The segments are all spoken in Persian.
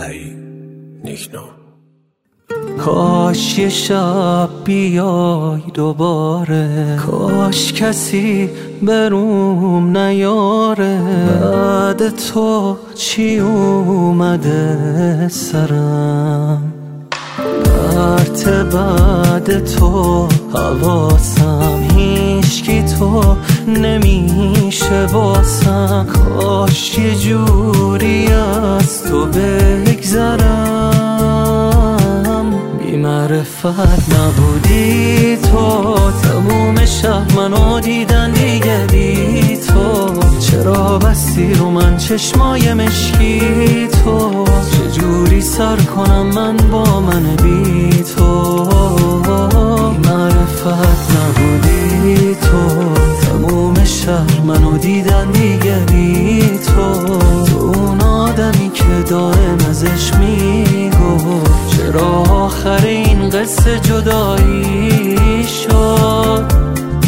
سعید نیکنو. کاش یه شب بیای دوباره، کاش کسی بروم نیاره. بعد تو چی اومده سرم، پرت بعد تو حواسم، هیچکی تو نمیشه واسم. کاش یه جوری از تو بگذرم، بی معرفت نبودی تو. تموم شهر منو دیدن دیگه بی تو. چرا بستی رو من چشمای مشکی تو؟ چجوری سر کنم من با من بی تو؟ بی معرفت نبودی تو. تموم شهر منو دیدن دیگه بی تو. تو اون آدمی که دائم ازش میگفت چرا آخر این قصه جدایی شد.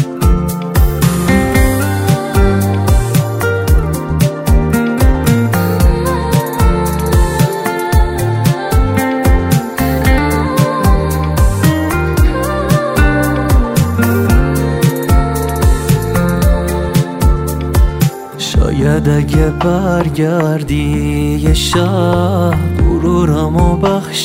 شاید اگه برگردی یه شب غرورمو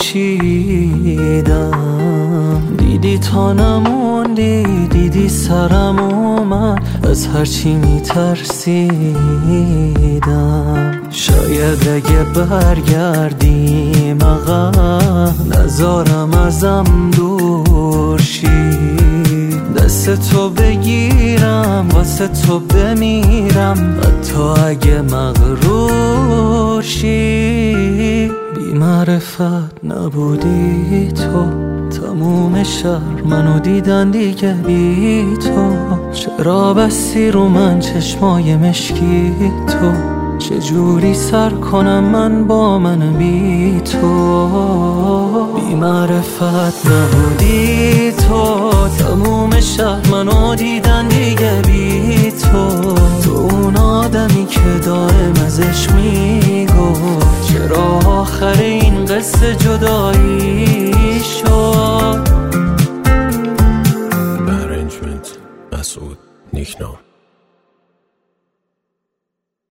بخشیدم. دیدی تا نموندی، دیدی سرم اومد، از هرچی میترسیدم. شاید اگه برگردی عقب، نذارم ازم دور شی. دست تو بگیرم واسه تو بمیرم، حتی اگه مغرور شی. بی معرفت نبودی تو. تموم شهر منو دیدن دیگه بی تو. چرا بستی رو من چشمای مشکی تو؟ چجوری سر کنم من با من بی تو؟ بی معرفت نبودی تو. تموم شهر منو دیدن دیگه بی تو. تو اون آدمی که دائم ازش میگفت چرا آخر این قصه جدایی